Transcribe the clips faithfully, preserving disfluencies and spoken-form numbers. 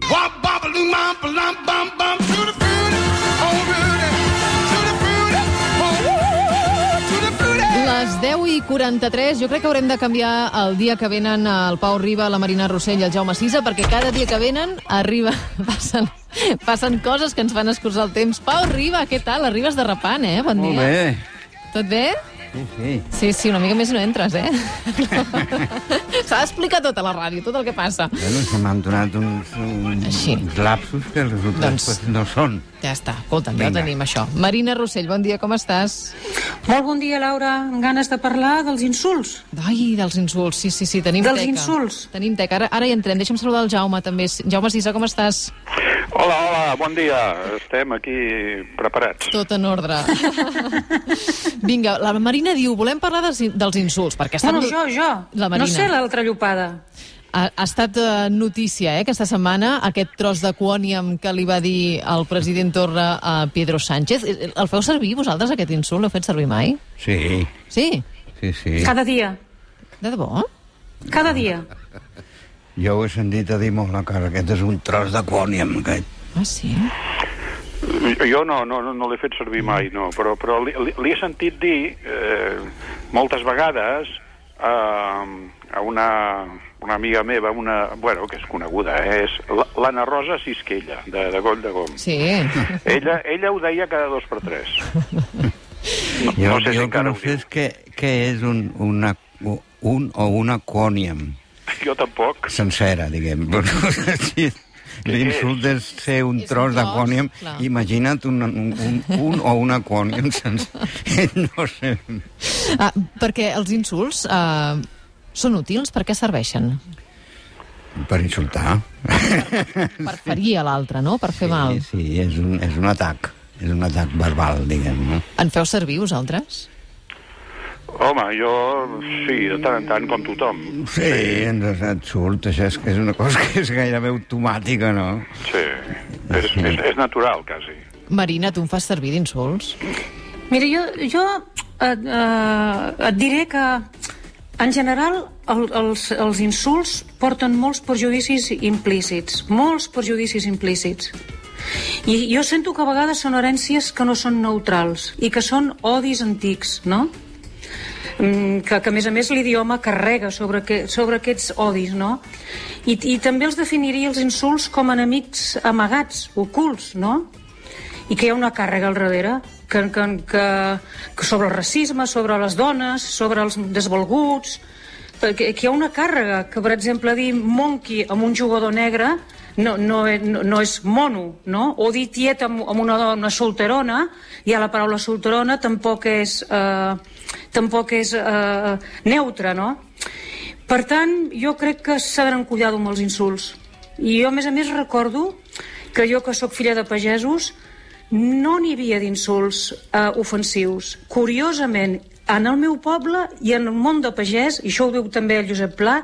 Les deu i quaranta-tres, jo crec que haurem de canviar el dia que venen el Pau Riba, la Marina Rossell i el Jaume Sisa, perquè cada dia que venen arriba, passen, passen coses que ens fan escurçar el temps. Pau Riba, què tal? Arribes derrapant, eh? Bon dia. Molt bé. Tot bé? Sí, sí. Sí, sí, una mica més no entres, eh? S'ha d'explicar tot a la ràdio, tot el que passa. Bueno, se m'han donat uns, uns, Així. uns lapsos que resulta Doncs- pues, no són. Ja està, escolta'm, ja ho Vinga. tenim, això. Marina Rossell, bon dia, com estàs? Molt bon dia, Laura. Amb ganes de parlar dels insults. Ai, dels insults, sí, sí, sí, tenim Dels teca. insults. Tenim teca, ara, ara hi entrem. Deixa'm saludar el Jaume, també. Jaume Sisa, com estàs? Hola, hola, bon dia. Estem aquí preparats. Tot en ordre. Vinga, la Marina diu, volem parlar dels, dels insults, perquè ha estat, Bueno, jo, jo. La Marina. No sé l'altra llopada. ha, ha estat uh, notícia, eh, aquesta setmana, aquest tros de quòniam que li va dir el president Torra a Pedro Sánchez. El feu servir, vosaltres, aquest insult? L'heu fet servir mai? Sí, Sí? sí, sí. Cada dia. De debò? Cada dia. Jo ho he sentit a dir molt la cara. Aquest és un tros de quòniam, aquest. Ah, sí? Jo no, no, no, no l'he fet servir mai, no, però, però li, li, li he sentit dir eh, moltes vegades a, a una, una amiga meva, una, bueno, que és coneguda, eh, és l'Anna Rosa Sisquella, de, de Goll de Gom. Sí. Ella, ella ho deia cada dos per tres. No, Jo, no sé si jo encara que no ho sé diu. és què, què és un, una, un o una quòniam Jo tampoc. sencera, diguem. Però no sé si l'insult és ser un És un tros de tros, quòniam. clar. Imagina't un, un, un, un o una quòniam sencer. No sé. Ah, perquè els insults uh, són útils? Per què serveixen? Per insultar. Per ferir a l'altre, no? Per fer mal. Sí, sí, és un, és un atac. És un atac verbal, diguem, no? En feu servir, vosaltres? Home, jo sí, de tant en tant, com tothom. Sí, ens et surt. Això és, és una cosa que és gairebé automàtica, no? Sí, és, és, és natural, quasi. Marina, tu em fas servir d'insults? Mira, jo, jo et, eh, et diré que en general el, els, els insults porten molts perjudicis implícits, molts perjudicis implícits. I jo sento que a vegades són herències que no són neutrals i que són odis antics, no? Mm, que, que a més a més l'idioma carrega sobre, que, sobre aquests odis, no? I, i també els definiria els insults com enemics amagats, ocults, no? I que hi ha una càrrega al darrere que, que, que, que sobre el racisme, sobre les dones, sobre els desvalguts, que, que hi ha una càrrega que, per exemple, dir monkey amb un jugador negre no, no, no, no és mono, no? O dir tieta amb, amb una dona solterona, ja la paraula solterona tampoc és, eh, tampoc és eh, neutra, no? Per tant, jo crec que s'ha d'anar amb cuidado amb els insults. I jo, a més a més, recordo que jo, que sóc filla de pagesos, no n'hi havia d'insults eh, ofensius. Curiosament, en el meu poble i en el món de pagès, i això ho diu també el Josep Pla,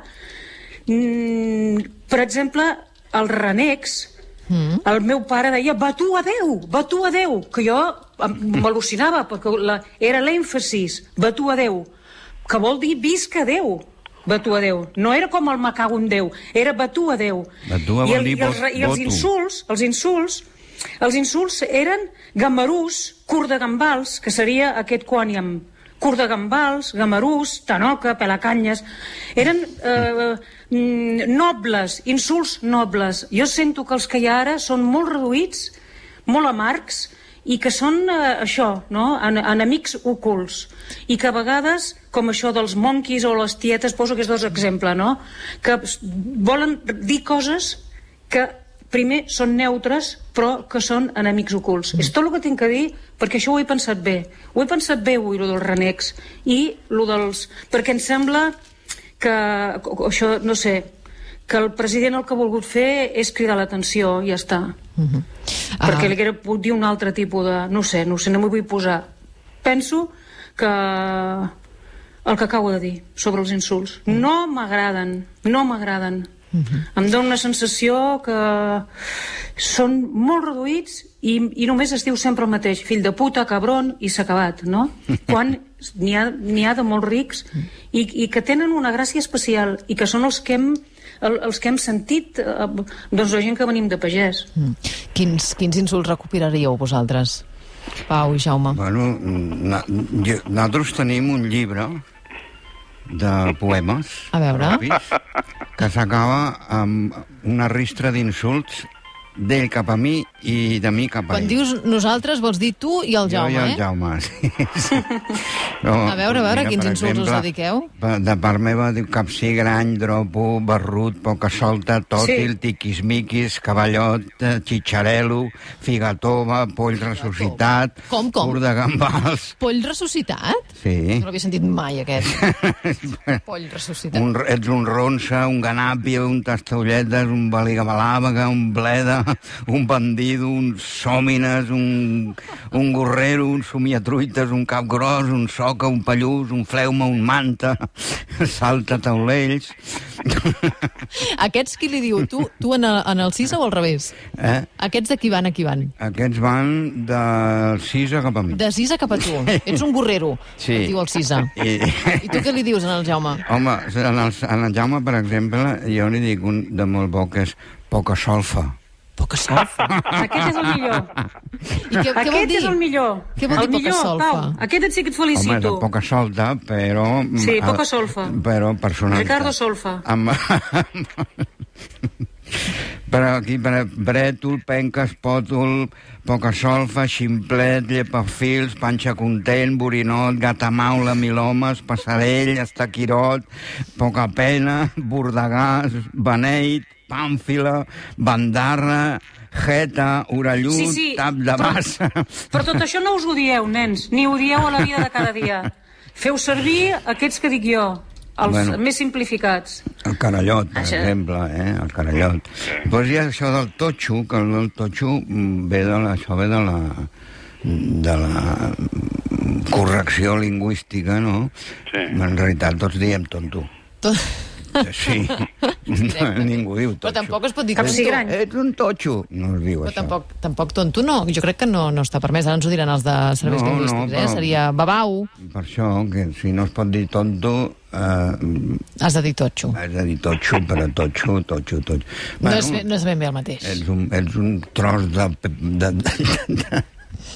mm, per exemple, els renecs, mm. el meu pare deia batu a Déu, batu a Déu, que jo m'al·lucinava, perquè la, era l'èmfasis, batu a Déu, que vol dir visca Déu, batu a Déu. No era com el me cago en Déu, era batu a Déu. Batu a I, vol dir i, els, i els voto. insults, els insults, els insults eren gamarús, curt de gambals, que seria aquest quòniam, curt de gambals, gamarús, tanoca, pelacanyes, eren eh, nobles, insults nobles. Jo sento que els que hi ha ara són molt reduïts, molt amargs, i que són eh, això, no? En, enemics ocults, i que a vegades, com això dels monkeys o les tietes, poso aquests dos exemples, no? Que volen dir coses que primer són neutres, però que són enemics ocults. Mm. És tot el que tinc a dir, perquè això ho he pensat bé. Ho he pensat bé avui, el dels renecs, i el dels... Perquè em sembla que, això, no sé, que el president el que ha volgut fer és cridar l'atenció, i ja està. Mm-hmm. Ah. Perquè li hauria pogut dir un altre tipus de... No sé, no sé, no m'hi vull posar. Penso que el que acabo de dir sobre els insults no m'agraden, no m'agraden. Uh-huh. Em dóna una sensació que són molt reduïts i, i només es diu sempre el mateix, fill de puta, cabron, i s'ha acabat, no? Quan n'hi ha, n'hi ha de molt rics i, i que tenen una gràcia especial i que són els que hem el, els que hem sentit, eh, doncs la gent que venim de pagès. Mm. Quins, quins insults recuperaríeu vosaltres, Pau i Jaume? Bueno, na, jo, nosaltres tenim un llibre de poemes, a veure, propis, que s'acaba amb una ristra d'insults d'ell cap a mi i de mi cap a quan ell. dius nosaltres vols dir tu i el Jaume, jo i el eh? Jaume, sí. sí. No, A veure, a veure, mira, quins per insults us exemple, dediqueu? De part meva diu capsigrany, dropo, barrut, poca solta, tòtil, Sí. tiquismiquis, cavallot, eh, xitxarelo, figatova, poll ressuscitat, Com, com? curt de gambals. Poll ressuscitat? Sí. No l'havia sentit mai, aquest. Poll ressuscitat. Un, ets un ronça, un ganàpia, un tastolletes, un baligabalàbaga, un bleda, un bandido, un sòmines, un, un gorrero, un somiatruites, un cap gros, un soca, un pallús, un fleuma, un manta, salta taulells. Aquests qui li diu? Tu, tu en, el, en el Cisa o al revés? Eh? Aquests de qui van a qui van? Aquests van del Cisa cap a mi. De Cisa cap a tu. Ets un gorrero, Sí. et diu el Cisa. I, I tu què li dius en el Jaume? home, en el, en el Jaume, per exemple, jo li dic un de molt bo que és poca solfa. Poca solfa. Aquest és el millor. I què, què vol Aquest dir? és el millor. Què vol dir el poca millor, solfa? Pau. Aquest et sí que et Home, de felicito. poca solta, però... Sí, eh, poca solfa. Però personalitat. Ricardo Solfa. Amb... però aquí, per brètol, penques, pòtol, poca solfa, ximplet, llepafils, panxa content, borinot, gatamaula, milomes, passarell, estaquirot, poca pena, bordegàs, beneit, pàmfila, bandarra, jeta, orellut, Sí, sí, tap de però- bassa... Però tot això no us ho dieu, nens, ni ho dieu a la vida de cada dia. Feu servir aquests que dic jo, els Bueno. més simplificats. El carallot, per Això. exemple, eh? El carallot. Doncs hi ha això del totxo, que el totxo mm, ve de la, això ve de la, de la correcció lingüística, no? Sí. En realitat tots diem tonto. Tot... Sí. No, ningú diu totxo. Però tampoc es pot dir Capsigrany. tonto. Ets un totxo. No es diu Però això. tampoc, tampoc tonto no. Jo crec que no, no està permès. Ara ens ho diran els de serveis No, no, lingüístics, eh? però- Seria babau. Per això, que si no es pot dir tonto, eh, Has de dir totxo. has de dir totxo, però totxo, totxo, totxo. No és, ben- no és ben bé el mateix. Ets un, ets un tros de... de, de, de,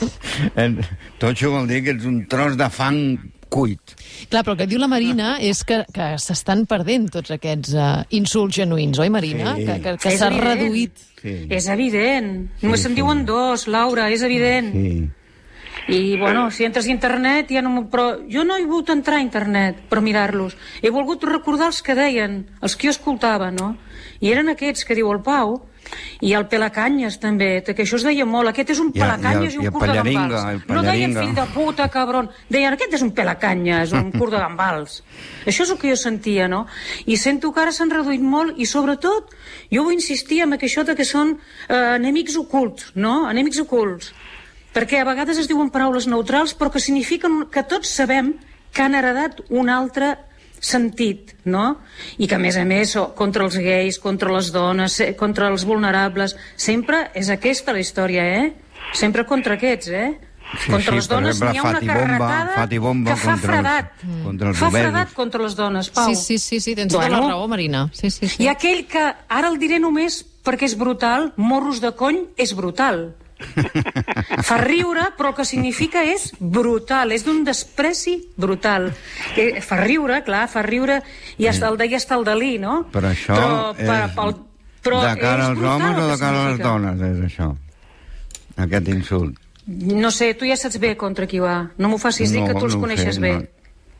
de totxo vol dir que ets un tros de fang cuit. Clar, però el que diu la Marina és que, que s'estan perdent tots aquests uh, insults genuïns, oi, Marina? Sí. Que, que, que És s'ha evident. reduït. Sí. És evident. Només Sí, se'n sí. diuen dos, Laura, és evident. Sí. I, bueno, si entres a internet ja no... m'ho- Però jo no he volgut entrar a internet per mirar-los. He volgut recordar els que deien, els que jo escoltava, no? I eren aquests que diu el Pau, i el Pelacanyes també, que això es deia molt. Aquest és un I el- Pelacanyes i i, el- i un el curt de Pallaringa, gambals. el No deien Pallaringa. fill de puta, cabron. Deien, aquest és un Pelacanyes, un curt de gambals. Això és el que jo sentia, no? I sento que ara s'han reduït molt i, sobretot, jo vull insistir en això de que són eh, enemics ocults, no? Enemics ocults. Perquè a vegades es diuen paraules neutrals però que signifiquen que tots sabem que han heredat un altre sentit, no? I que a més a més o- contra els gais, contra les dones, eh, contra els vulnerables, sempre és aquesta la història, eh? Sempre contra aquests, eh? Sí, contra sí, les per dones exemple, n'hi ha una Fatibomba, carretada Fatibomba que fa contra els- fredat. contra els fa obesos. fredat contra les dones, Pau. Sí, sí, sí, sí, tens tota Bueno. la raó, Marina. Sí, sí, sí. I aquell que, ara el diré només perquè és brutal, morros de cony és brutal. Fa riure, però el que significa és brutal, és d'un despreci brutal. Que fa riure, clar, fa riure, i hasta el deia hasta el Dalí, no? Però això però, és per, pel, però de cara és als brutal homes el o que de cara a les significa. dones, és això? Aquest insult. No sé, tu ja saps bé contra qui va. No m'ho facis dir, No, que tu els no ho coneixes sé, bé. no.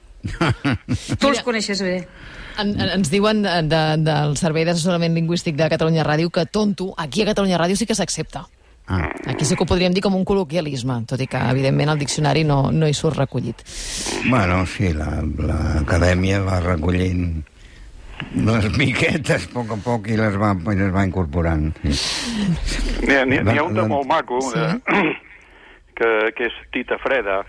Tu els coneixes bé. En, en, ens diuen de, de, del Servei d'Assessorament Lingüístic de Catalunya Ràdio que tonto, aquí a Catalunya Ràdio sí que s'accepta. Ah. Aquí sí que ho podríem dir com un col·loquialisme, tot i que, evidentment, el diccionari no, no hi surt recollit. Bueno, sí, la- l'acadèmia va recollint les miquetes a poc a poc i les va, i les va incorporant. Sí. N'hi ha, n'hi ha- n'hi ha un de Va- molt maco, Sí. eh, que, que és Tita Freda.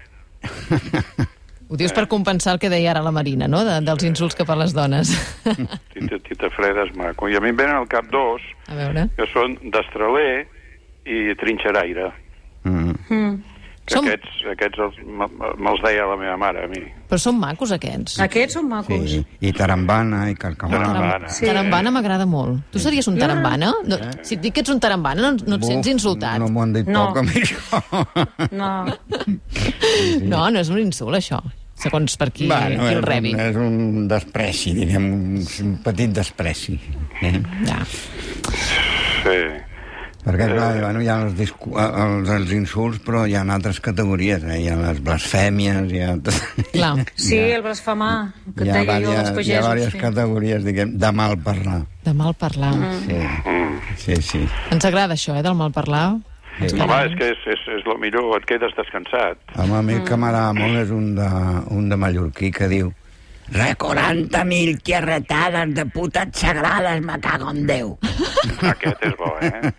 Ho dius per compensar el que deia ara la Marina, no?, de, dels insults cap a les dones. Tita, Tita Freda és maco. I a mi em venen al cap dos, A veure... que són destraler i trinxeraire. Mm. Mm. Som... Aquests, aquests els, me'ls deia la meva mare, a mi. Però són macos, aquests. Aquests són macos. Sí, i tarambana, i carcamana. Tarambana. Sí. Tarambana m'agrada molt. Tu series un tarambana? No, si et dic que ets un tarambana, no, no et Buf, sents insultat. No m'ho han dit No. poc a mi, això. No. No, no és un insult, això. Segons per qui, Bueno, qui el és, rebi. un, és un despreci, diguem, un, un petit despreci. Eh? Ja. Sí. Perquè, clar, bueno, hi ha els, discu els, els insults, però hi ha altres categories, eh? Hi ha les blasfèmies, hi ha... Clar. Sí, el blasfemar, que hi et ha deia jo diverses, als hi ha pagesos. diverses Sí. categories, diguem, de mal parlar. De mal parlar. Sí, sí, sí. Ens agrada això, eh, del mal parlar. Sí. Home, és que és, és, és el millor, et quedes descansat. Home, a mi el que m'agrada molt és un de, un de mallorquí que diu «Re, quaranta mil tierretades de putes sagrades, me cago en Déu». Aquest és bo, eh?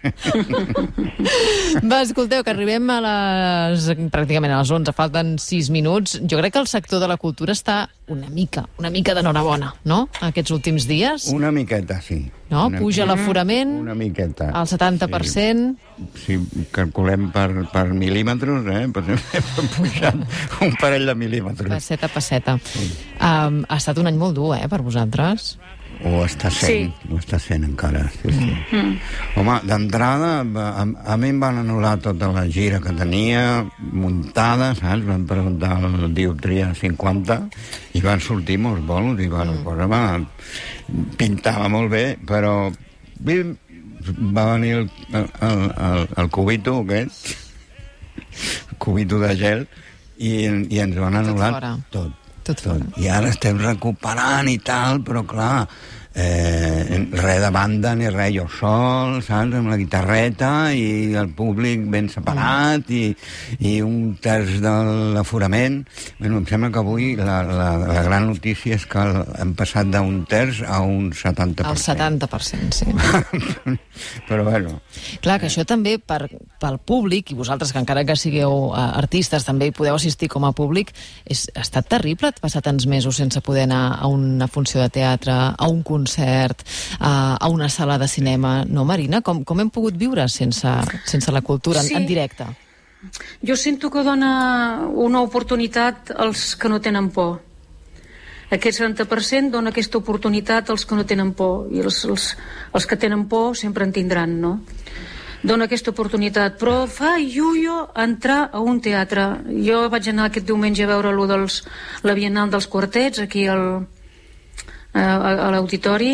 Va, escolteu, que arribem a les... pràcticament a les onze, falten sis minuts. Jo crec que el sector de la cultura està una mica, una mica d'enhorabona, no?, aquests últims dies. Una miqueta, sí. No? Una, Puja l'aforament Una miqueta. al setanta per cent. Si calculem per, per mil·límetres, eh? Podem pujar un parell de mil·límetres. Passeta, passeta. Um, ha estat un any molt dur, eh, per vosaltres. O està sent, Sí. o està sent encara. Sí, sí. Mm. Home, d'entrada, a, a mi em van anul·lar tota la gira que tenia, muntada, saps? Van preguntar el dioptria cinquanta i van sortir molts bolos i van, mm. cosa va, pintava molt bé, però bim, va venir el, el, el, el cubito aquest, el cubito de gel, i, i ens van anul·lar fora. tot. Tot fora. I ara estem recuperant i tal, però clar, eh, res de banda ni res, jo sol, saps, amb la guitarreta i el públic ben separat i, i un terç de l'aforament. Bueno, em sembla que avui la, la, la gran notícia és que hem passat d'un terç a un setanta per cent. El setanta per cent, sí. Però bueno... Clar, que això també per, pel públic, i vosaltres que encara que sigueu uh, artistes també hi podeu assistir com a públic, és, ha estat terrible passar tants mesos sense poder anar a una funció de teatre, a un concert, a, a una sala de cinema. No, Marina? Com, com hem pogut viure sense, sense la cultura en, Sí. en directe? Jo sento que dona una oportunitat als que no tenen por. Aquest setanta per cent dona aquesta oportunitat als que no tenen por, i els, els, els que tenen por sempre en tindran, no? Dona aquesta oportunitat, però fa iuio entrar a un teatre. Jo vaig anar aquest diumenge a veure lo dels, la Biennal dels Quartets aquí al, a, a l'auditori.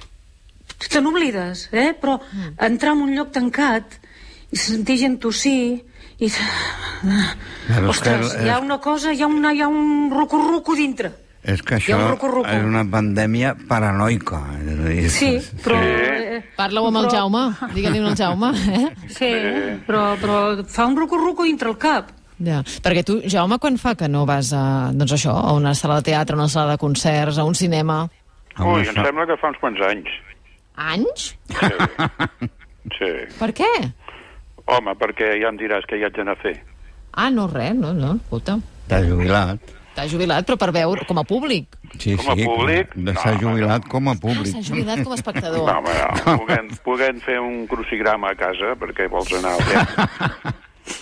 Te n'oblides, eh? Però entrar en un lloc tancat i sentir gent tossir i... Però és que Ostres, el- hi ha una cosa, hi ha, una, hi ha un ruco-ruco dintre. És que Hi ha això un ruco-ruco. és una pandèmia paranoica. És a dir, Sí, però... Sí. eh, Parla-ho amb el però- Jaume, digue-li al Jaume, eh? Sí, però, però fa un ruco-ruco dintre el cap. Ja. Perquè tu, Jaume, quan fa que no vas a, doncs això, a una sala de teatre, a una sala de concerts, a un cinema? Ui, em sembla que fa uns quants anys. Anys? Sí. Sí. Per què? Home, perquè ja em diràs què hi haig d'anar a fer. Ah, no, res, no, no, escolta. T'has jubilat. T'has jubilat, però per veure, com a públic. Sí, Com a sí, públic? de No, s'ha home, jubilat com a Ah, públic. s'ha jubilat com a espectador. No, home, no. Puguem, puguem fer un crucigrama a casa, perquè vols anar al teatre.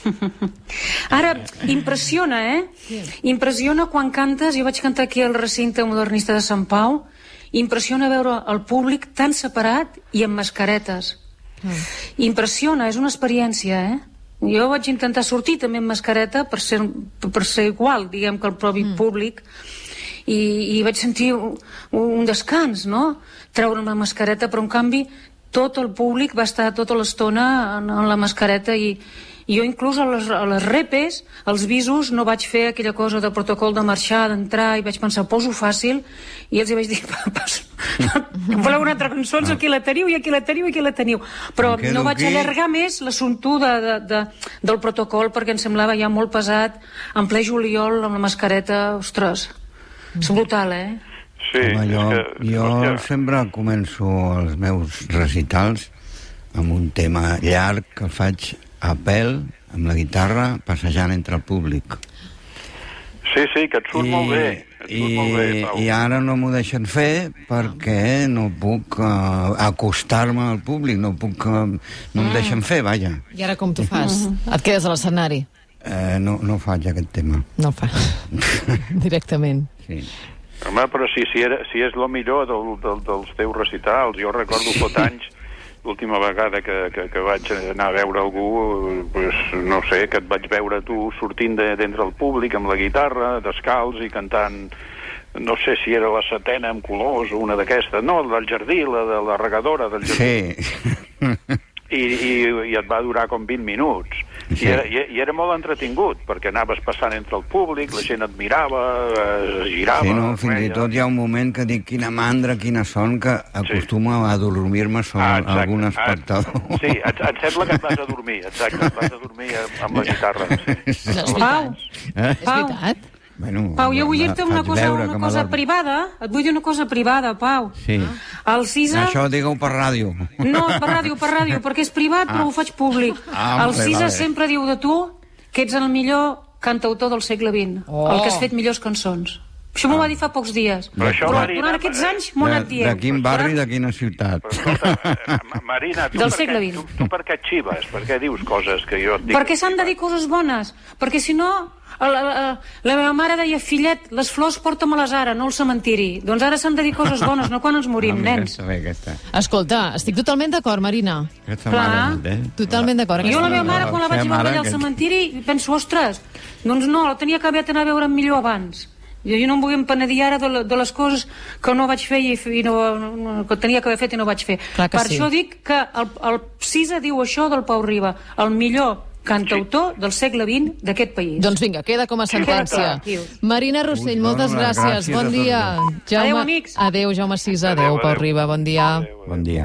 Ara, impressiona, eh? Impressiona quan cantes, jo vaig cantar aquí al recinte modernista de Sant Pau, impressiona veure el públic tan separat i amb mascaretes. Impressiona, és una experiència, eh? Jo vaig intentar sortir també amb mascareta per ser, per ser igual, diguem, que el propi mm. públic, i, i vaig sentir un, un descans, no? Treure'm la mascareta, però en canvi tot el públic va estar tota l'estona en, en la mascareta, i, i jo inclús a les, a les repes, als visos, no vaig fer aquella cosa de protocol de marxar, d'entrar, i vaig pensar, poso fàcil, i els hi vaig dir, voleu una altra cançó, aquí la teniu, i aquí la teniu, i aquí la teniu. Però Em quedo no vaig aquí. allargar més l'assumpte de, de, de, del protocol, perquè em semblava ja molt pesat, en ple juliol, amb la mascareta, ostres, és brutal, eh? Sí, Home, jo, és que... jo hòstia, sempre començo els meus recitals amb un tema llarg que faig a pèl, amb la guitarra, passejant entre el públic. Sí, sí, que et surt I, molt bé. Et surt i, molt bé, Pau. I ara no m'ho deixen fer perquè no puc uh, acostar-me al públic, no puc, uh, no em deixen fer, vaja. I ara com tu fas? Et quedes a l'escenari? Eh, no, no faig aquest tema. No fa. Directament. Sí. Home, però si, si, era, si és el millor del, del, dels teus recitals, jo recordo fot anys, l'última vegada que, que, que vaig anar a veure algú, pues, no sé, que et vaig veure tu sortint de, d'entre el públic amb la guitarra, descalç i cantant, no sé si era la setena amb colors o una d'aquestes, no, del jardí, la de la regadora del jardí. Sí. I, i, i et va durar com vint minuts. Sí. I, era, i, I era molt entretingut, perquè anaves passant entre el públic, la gent et mirava, es girava... Sí, no, fins i tot hi ha un moment que dic quina mandra, quina son, que acostuma a dormir-me sobre ah, algun espectador. Ah, sí, et, et sembla que et vas a dormir, exacte, et vas a dormir amb la guitarra. Sí. És Pau, Eh? És veritat? Bueno, Pau, jo vull dir-te una faig cosa, veure una que cosa m'adorm. privada. Et vull dir una cosa privada, Pau. Sí. El Cisa... Això digue-ho per ràdio. No, per ràdio, per ràdio, perquè és privat, Ah. però ho faig públic. Ah, el vale, Cisa vale. sempre diu de tu que ets el millor cantautor del segle vint, Oh. el que has fet millors cançons. Això m'ho va dir fa pocs dies. Però això, Però Marina, durant aquests anys m'ho he De, anat dient. de quin barri, de quina ciutat? Però escolta, eh, Marina, tu Del per, segle què, vint. tu, tu per què et xives? Per què dius coses que jo et dic? Perquè s'han de dir coses bones. Perquè si no, la, la, la meva mare deia, fillet, les flors porta-me-les ara, no al cementiri. Doncs ara s'han de dir coses bones, no quan ens morim, Ah, mira, nens. Aquesta, bé, aquesta. Escolta, estic totalment d'acord, Marina. Aquesta Clar. mare, eh? Totalment d'acord. Jo la Aquesta- meva mare, quan la vaig seva veure mare allà al que- cementiri, penso, ostres, doncs no, la tenia que haver anat a veure millor abans. Jo, jo no em vull empenedir ara de, la, de les coses que no vaig fer i, i no, no, que tenia que haver fet i no vaig fer. Clar que per sí. això dic que el, el Cisa diu això del Pau Riba, el millor cantautor del segle vint d'aquest país. Doncs vinga, queda com a sentència. tranquils. Marina Rossell, Us moltes dono les gràcies. gràcies Bon a dia. tots Jaume... Adéu, amics. Adéu, Jaume Sisa. Adéu, Adéu, Pau adéu. Riba. Bon dia. Adéu, adéu. Bon dia.